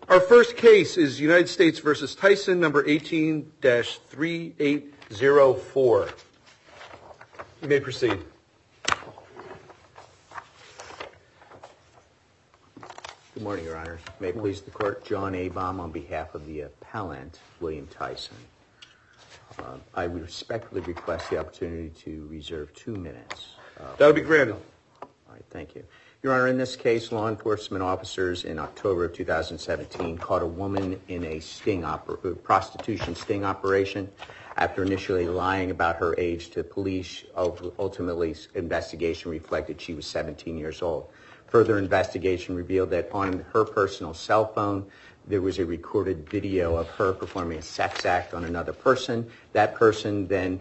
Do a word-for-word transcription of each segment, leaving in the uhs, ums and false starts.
Our first case is United States v. Tyson, number eighteen dash three eight zero four. You may proceed. Good morning, Your Honor. May it please the Court, John Abaum on behalf of the appellant, William Tyson. Uh, I would respectfully request the opportunity to reserve two minutes. Uh, that would be granted. All right, thank you. Your Honor, in this case, law enforcement officers in October of two thousand seventeen caught a woman in a sting oper- prostitution sting operation after initially lying about her age to police. Ultimately, investigation reflected she was seventeen years old. Further investigation revealed that on her personal cell phone, there was a recorded video of her performing a sex act on another person. That person then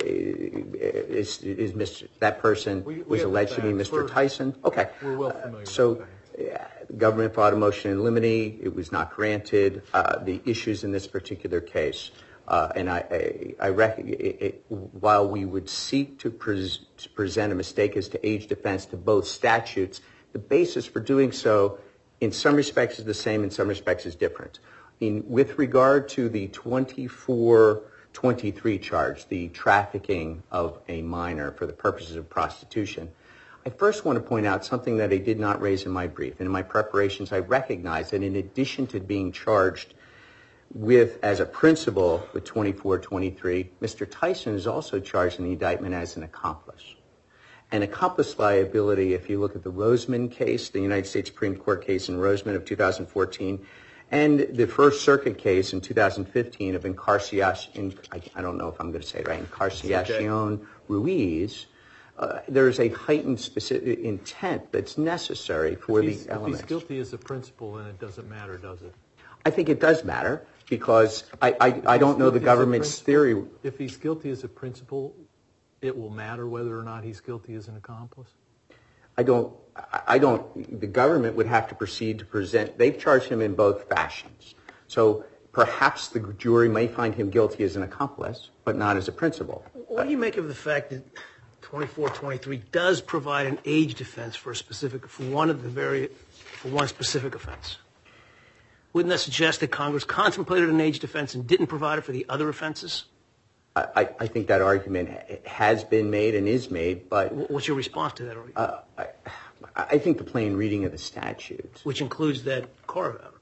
is, is Mister That person we, we was alleged to be Mister We're, Tyson. Okay. We're well familiar. Uh, so, yeah, the government filed a motion in limine. It was not granted. Uh, the issues in this particular case, uh, and I, I, I rec- it, it, while we would seek to, pres- to present a mistake as to age defense to both statutes, the basis for doing so in some respects is the same, in some respects is different. In, with regard to the twenty-four twenty-three charge, the trafficking of a minor for the purposes of prostitution, I first want to point out something that I did not raise in my brief. And in my preparations, I recognize that in addition to being charged with, as a principal with twenty-four twenty-three, Mister Tyson is also charged in the indictment as an accomplice. An accomplice liability, if you look at the Roseman case, the United States Supreme Court case in Roseman of two thousand fourteen, and the First Circuit case in two thousand fifteen of Encarciacion, I, I don't know if I'm going to say it right, Encarciacion okay. Ruiz, uh, there is a heightened specific intent that's necessary for the elements. If he's guilty as a principal, then it doesn't matter, does it? I think it does matter because I, I, I don't know the government's theory. If he's guilty as a principal, it will matter whether or not he's guilty as an accomplice? I don't, I don't, the government would have to proceed to present, they've charged him in both fashions. So perhaps the jury may find him guilty as an accomplice, but not as a principal. What do you make of the fact that twenty-four twenty-three does provide an age defense for a specific, for one of the very, for one specific offense? Wouldn't that suggest that Congress contemplated an age defense and didn't provide it for the other offenses? I, I think that argument has been made and is made, but... What's your response to that argument? Uh, I, I think the plain reading of the statute... Which includes that carve-out.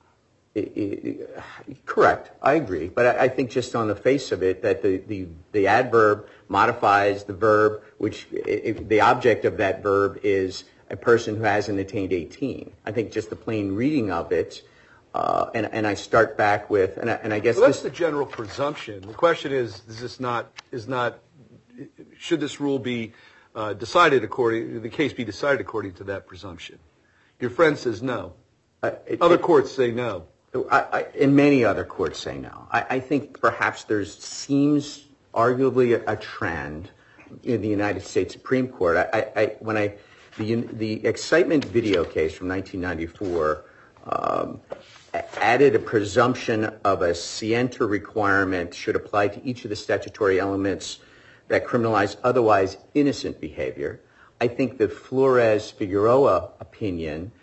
Correct, I agree. But I, I think just on the face of it, that the, the, the adverb modifies the verb, which it, the object of that verb is a person who hasn't attained eighteen. I think just the plain reading of it... Uh, and, and I start back with, and I, and I guess well, that's this, the general presumption. The question is, is this not, is not, should this rule be uh, decided according, the case be decided according to that presumption? Your friend says no. Uh, it, other it, courts say no. I, I, and many other courts say no. I, I think perhaps there seems arguably a, a trend in the United States Supreme Court. I, I, I when I, the the excitement video case from nineteen ninety-four. Um, added a presumption of a scienter requirement should apply to each of the statutory elements that criminalize otherwise innocent behavior. I think the Flores-Figueroa opinion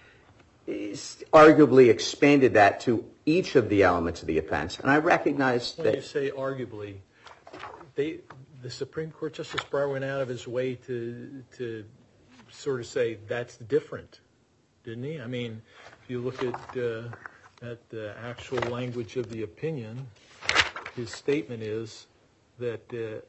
is arguably expanded that to each of the elements of the offense. And I recognize when that... When you say arguably, they, the Supreme Court, Justice Breyer went out of his way to to sort of say that's different, didn't he? I mean, if you look at... Uh, at the actual language of the opinion, his statement is that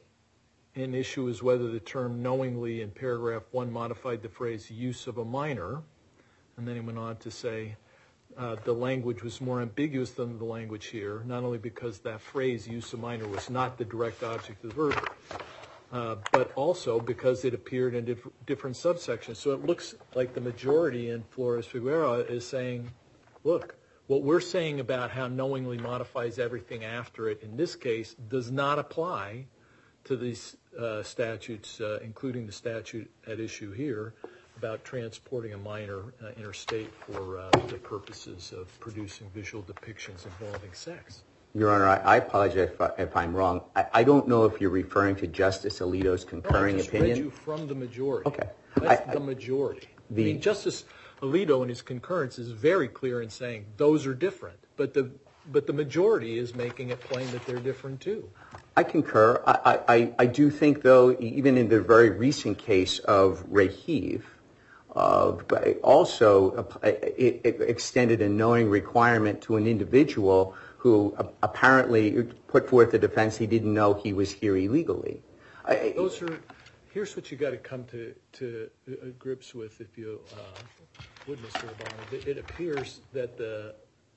uh, an issue is whether the term knowingly in paragraph one modified the phrase use of a minor, and then he went on to say uh, the language was more ambiguous than the language here, not only because that phrase use of minor was not the direct object of the verb, uh, but also because it appeared in diff- different subsections. So it looks like the majority in Flores-Figueroa is saying, look, what we're saying about how knowingly modifies everything after it in this case does not apply to these uh, statutes, uh, including the statute at issue here about transporting a minor uh, interstate for uh, the purposes of producing visual depictions involving sex. Your Honor, I, I apologize if, I, if I'm wrong. I, I don't know if you're referring to Justice Alito's concurring no, I just opinion. read you from the majority. Okay. That's I, the majority. The, I mean, Justice Alito in his concurrence is very clear in saying those are different, but the but the majority is making it plain that they're different too. I concur. I, I, I do think, though, even in the very recent case of Raheev, uh, but also uh, it, it extended a knowing requirement to an individual who uh, apparently put forth the defense he didn't know he was here illegally. I, Those are. Here's what you got to come to to uh, grips with, if you uh, would, Mister Obama. It, it appears that the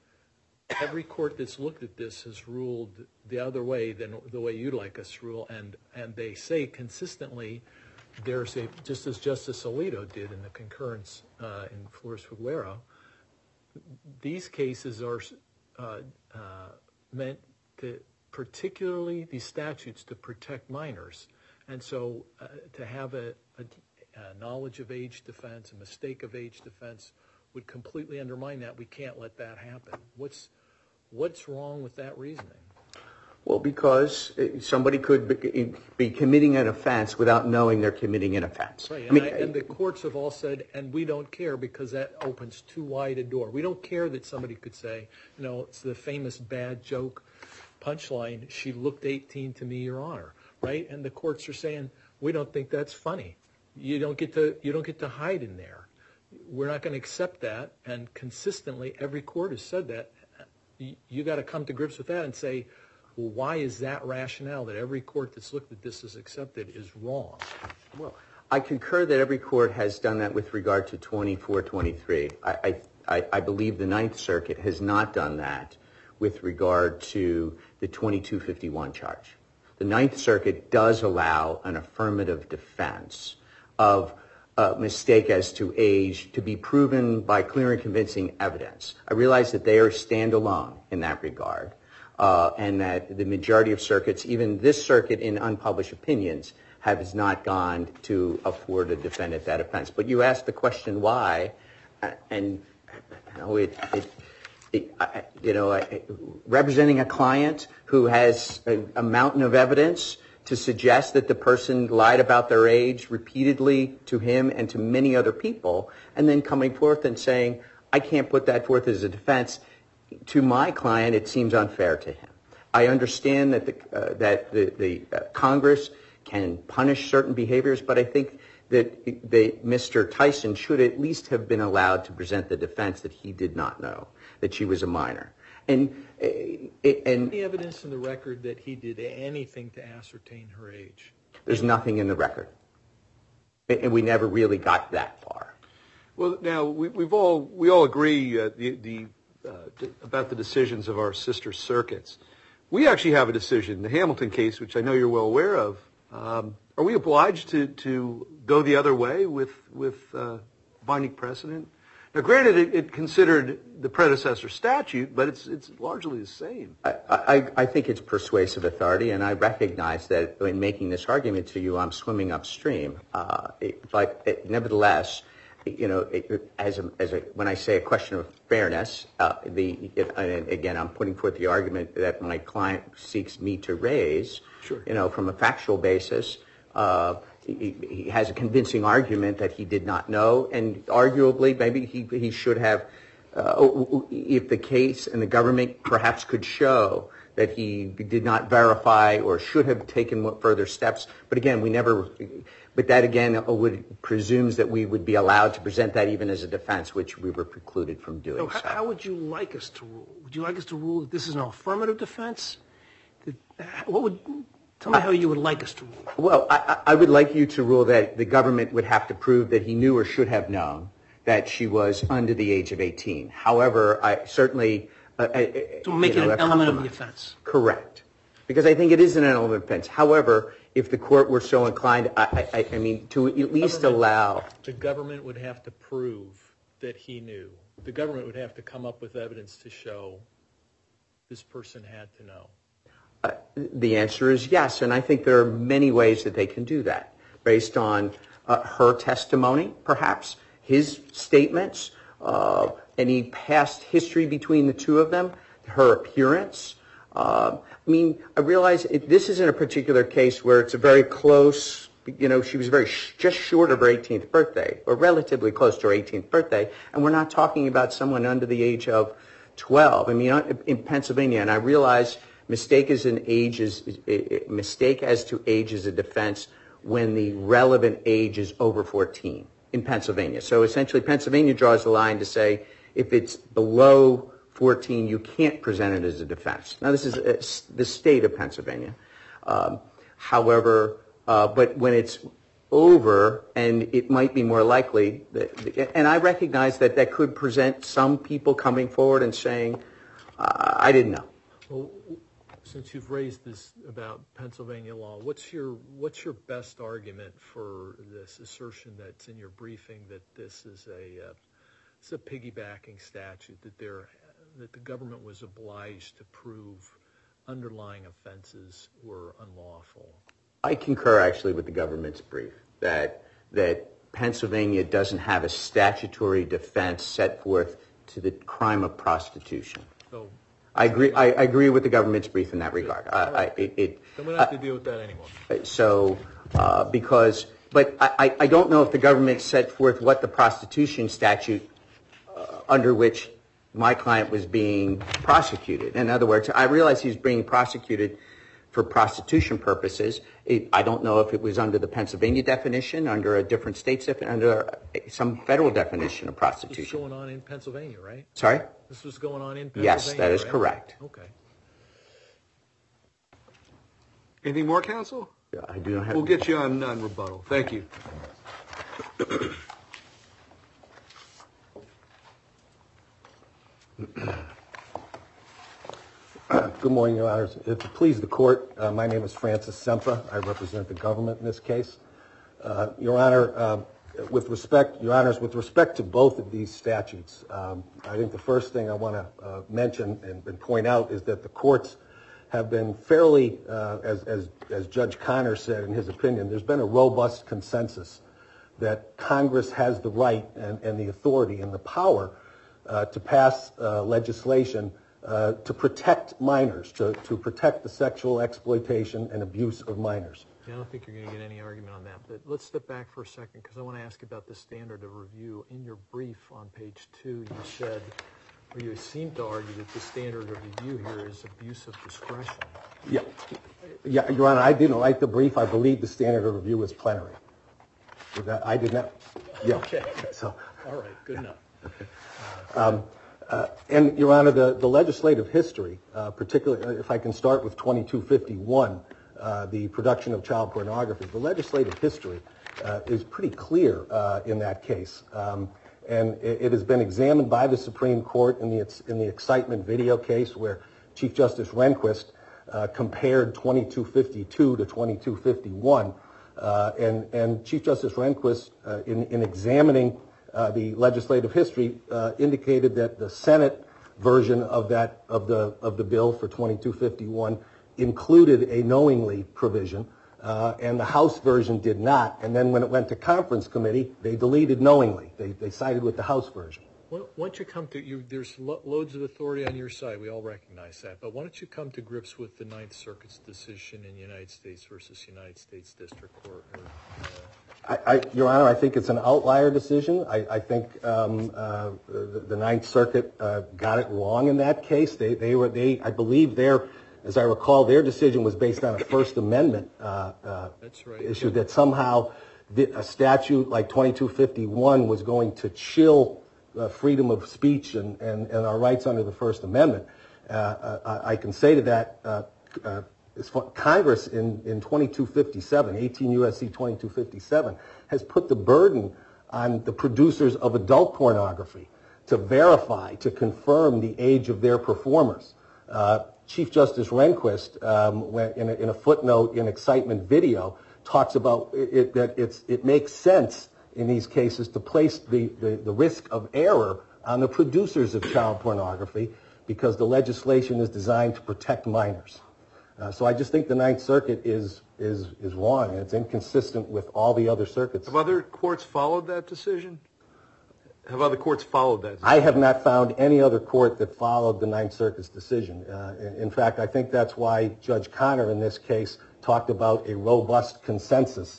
every court that's looked at this has ruled the other way than the way you'd like us to rule, and and they say consistently there's a, just as Justice Alito did in the concurrence uh, in Flores-Figueroa, these cases are uh, uh, meant to, particularly these statutes, to protect minors. And so uh, to have a, a, a knowledge of age defense, a mistake of age defense, would completely undermine that. We can't let that happen. What's what's wrong with that reasoning? Well, because somebody could be, be committing an offense without knowing they're committing an offense. Right, and, I mean, I, and the courts have all said, and we don't care because that opens too wide a door. We don't care that somebody could say, you know, it's the famous bad joke punchline, she looked eighteen to me, Your Honor. Right, and the courts are saying we don't think that's funny. You don't get to you don't get to hide in there. We're not going to accept that. And consistently, every court has said that. You, you got to come to grips with that and say, well, why is that rationale that every court that's looked at this has accepted is wrong? Well, I concur that every court has done that with regard to twenty-four twenty-three. I I, I believe the Ninth Circuit has not done that with regard to the twenty-two fifty-one charge. The Ninth Circuit does allow an affirmative defense of a mistake as to age to be proven by clear and convincing evidence. I realize that they are standalone in that regard, uh, and that the majority of circuits, even this circuit in unpublished opinions, has not gone to afford a defendant that offense. But you asked the question why, and you know, it, it you know, representing a client who has a, a mountain of evidence to suggest that the person lied about their age repeatedly to him and to many other people, and then coming forth and saying, I can't put that forth as a defense to my client, it seems unfair to him. I understand that the, uh, that the, the uh, Congress can punish certain behaviors, but I think that they, Mister Tyson should at least have been allowed to present the defense that he did not know that she was a minor. And, uh, and any evidence in the record that he did anything to ascertain her age? There's nothing in the record. And we never really got that far. Well, now, we, we've all, we all agree uh, the, the, uh, d- about the decisions of our sister circuits. We actually have a decision, the Hamilton case, which I know you're well aware of. Um, are we obliged to, to go the other way with, with uh, binding precedent? Now, granted, it, it considered the predecessor statute, but it's it's largely the same. I, I, I think it's persuasive authority, and I recognize that in making this argument to you, I'm swimming upstream. Uh, it, but it, nevertheless, you know, it, as a, as a, when I say a question of fairness, uh, the it, and again, I'm putting forth the argument that my client seeks me to raise. Sure. You know, from a factual basis. Uh, He, he has a convincing argument that he did not know, and arguably maybe he, he should have, uh, if the case and the government perhaps could show that he did not verify or should have taken further steps. But again, we never, but that again would presumes that we would be allowed to present that even as a defense, which we were precluded from doing. So, so. How would you like us to rule? Would you like us to rule that this is an affirmative defense? That, what would... Tell me how you would like us to rule. Well, I, I would like you to rule that the government would have to prove that he knew or should have known that she was under the age of eighteen. However, I certainly... Uh, so make it an element of the offense. Correct. Because I think it is an element of the offense. However, if the court were so inclined, I, I, I mean, to at least allow... The government would have to prove that he knew. The government would have to come up with evidence to show this person had to know. Uh, the answer is yes, and I think there are many ways that they can do that, based on uh, her testimony, perhaps, his statements, uh, any past history between the two of them, her appearance. Uh, I mean, I realize it, this isn't a particular case where it's a very close You know, she was very sh- just short of her eighteenth birthday, or relatively close to her eighteenth birthday, and we're not talking about someone under the age of twelve. I mean, in Pennsylvania, and I realize mistake as an age is, is mistake as to age is a defense when the relevant age is over fourteen in Pennsylvania. So essentially, Pennsylvania draws the line to say if it's below fourteen, you can't present it as a defense. Now, this is uh, the state of Pennsylvania. Um, however, uh, but when it's over, and it might be more likely, that, and I recognize that that could present some people coming forward and saying, uh, I didn't know. Well, since you've raised this about Pennsylvania law, what's your what's your best argument for this assertion that's in your briefing that this is a uh, it's a piggybacking statute, that there that the government was obliged to prove underlying offenses were unlawful? I concur actually with the government's brief that that Pennsylvania doesn't have a statutory defense set forth to the crime of prostitution. So I agree. I, I agree with the government's brief in that regard. I, I, it, it, then we don't have to deal with that anymore. So, uh, because, but I, I don't know if the government set forth what the prostitution statute uh, under which my client was being prosecuted. In other words, I realize he was being prosecuted for prostitution purposes. It, I don't know if it was under the Pennsylvania definition, under a different state's definition, under some federal definition of prostitution. This was going on in Pennsylvania, right? Sorry? This was going on in Pennsylvania, Yes, that is right? correct. Okay. Anything more, counsel? Yeah, I do not have. We'll get you on non-rebuttal. Thank you. Good morning, Your Honors. If it please the court, uh, my name is Francis Sempa. I represent the government in this case. Uh, Your Honor, uh, with respect, Your Honors, with respect to both of these statutes, um, I think the first thing I want to uh, mention and, and point out is that the courts have been fairly, uh, as, as, as Judge Connor said in his opinion, there's been a robust consensus that Congress has the right and, and the authority and the power uh, to pass uh, legislation uh, to protect minors, to, to protect the sexual exploitation and abuse of minors. Yeah, I don't think you're going to get any argument on that, but let's step back for a second because I want to ask about the standard of review. In your brief on page two, you said, or you seem to argue that the standard of review here is abuse of discretion. Yeah, yeah, Your Honor, I didn't write the brief. I believe the standard of review is plenary. I did not. Yeah. Okay. So. All right. Good enough. Um, uh, and Your Honor, the, the legislative history, uh, particularly if I can start with twenty-two fifty-one, uh, the production of child pornography, the legislative history uh, is pretty clear uh, in that case. Um, and it, it has been examined by the Supreme Court in the, in the excitement video case where Chief Justice Rehnquist uh, compared twenty-two fifty-two to twenty-two fifty-one. Uh, and, and Chief Justice Rehnquist, uh, in, in examining uh, the legislative history, uh, indicated that the Senate version of that of the of the bill for twenty-two fifty-one included a knowingly provision, uh, and the House version did not. And then when it went to conference committee, they deleted knowingly. They they sided with the House version. Well, once you come to you, there's lo- loads of authority on your side. We all recognize that. But why don't you come to grips with the Ninth Circuit's decision in United States versus United States District Court? Or, uh... I, I, Your Honor, I think it's an outlier decision. I, I think um, uh, the, the Ninth Circuit uh, got it wrong in that case. They they were they I believe their, as I recall, their decision was based on a First Amendment uh, uh, That's right. issue that somehow the, a statute like twenty-two fifty-one was going to chill Uh, freedom of speech and, and, and our rights under the First Amendment. Uh, uh, I can say to that, uh, uh, Congress in, in twenty-two fifty-seven, eighteen U S C twenty-two fifty-seven, has put the burden on the producers of adult pornography to verify, to confirm the age of their performers. Uh, Chief Justice Rehnquist, um, when, in, a, in a footnote in Excitement Video, talks about it, that it's, it makes sense in these cases to place the, the, the risk of error on the producers of child pornography because the legislation is designed to protect minors. Uh, so I just think the Ninth Circuit is, is, is wrong, and it's inconsistent with all the other circuits. Have other courts followed that decision? Have other courts followed that decision? I have not found any other court that followed the Ninth Circuit's decision. Uh, in, in fact, I think that's why Judge Connor in this case talked about a robust consensus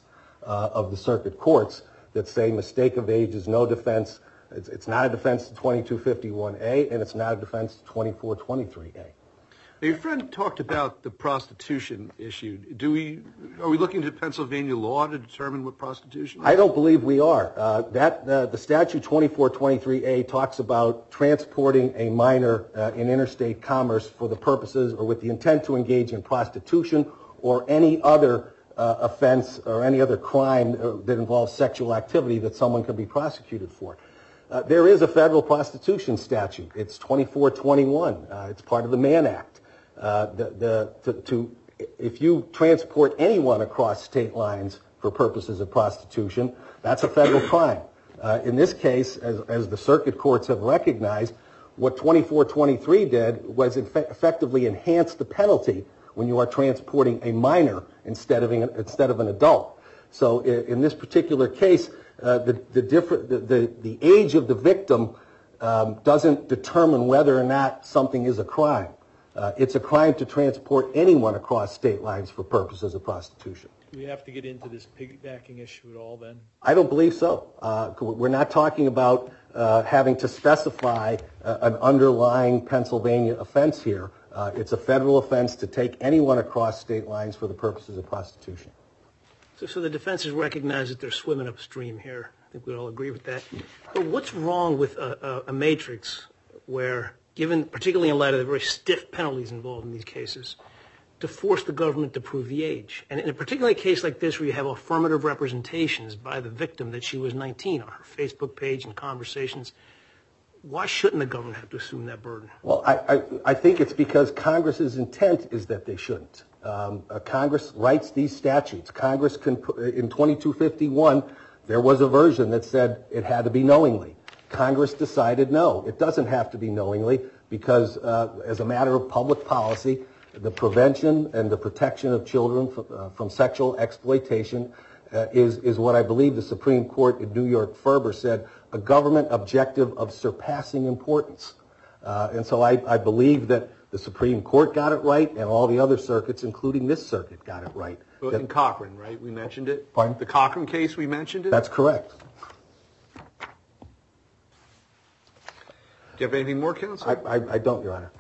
uh, of the circuit courts that say mistake of age is no defense. It's, it's not a defense to twenty-two fifty-one A, and it's not a defense to twenty-four twenty-three A. Your friend talked about the prostitution issue. Do we are we looking to Pennsylvania law to determine what prostitution is? I don't believe we are. Uh, that uh, the statute twenty-four twenty-three A talks about transporting a minor uh, in interstate commerce for the purposes or with the intent to engage in prostitution or any other uh, offense or any other crime uh, that involves sexual activity that someone can be prosecuted for. Uh, there is a federal prostitution statute. It's twenty-four twenty-one. Uh, it's part of the Mann Act. Uh, the, the, to, to, if you transport anyone across state lines for purposes of prostitution, that's a federal crime. Uh, in this case, as, as the circuit courts have recognized, what twenty-four twenty-three did was infe- effectively enhance the penalty when you are transporting a minor instead of, an, instead of an adult. So in, in this particular case, uh, the, the, different, the, the, the age of the victim um, doesn't determine whether or not something is a crime. Uh, it's a crime to transport anyone across state lines for purposes of prostitution. Do we have to get into this piggybacking issue at all then? I don't believe so. Uh, we're not talking about uh, having to specify uh, an underlying Pennsylvania offense here. Uh, it's a federal offense to take anyone across state lines for the purposes of prostitution. So, so the defense has recognized that they're swimming upstream here. I think we all agree with that. But what's wrong with a, a, a matrix where, given particularly in light of the very stiff penalties involved in these cases, to force the government to prove the age? And in a particular case like this where you have affirmative representations by the victim that she was nineteen on her Facebook page and conversations, why shouldn't the government have to assume that burden? Well, I, I, I think it's because Congress's intent is that they shouldn't. Um, uh, Congress writes these statutes. Congress can, in twenty-two fifty-one, there was a version that said it had to be knowingly. Congress decided no, it doesn't have to be knowingly because uh, as a matter of public policy, the prevention and the protection of children from, uh, from sexual exploitation uh, is, is what I believe the Supreme Court in New York Ferber said, a government objective of surpassing importance. Uh, and so I, I believe that the Supreme Court got it right and all the other circuits, including this circuit, got it right. Well, that, in Cochran, right? We mentioned it? Pardon? The Cochran case, we mentioned it? That's correct. Do you have anything more, counsel? I, I, I don't, Your Honor.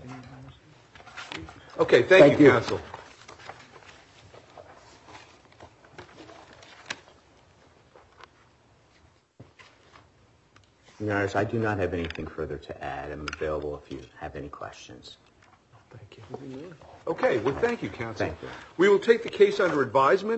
Okay, thank, Thank you, you. counsel. Your Honors, I do not have anything further to add. I'm available if you have any questions. Thank you. Okay, well, thank you, counsel. Thank you. We will take the case under advisement.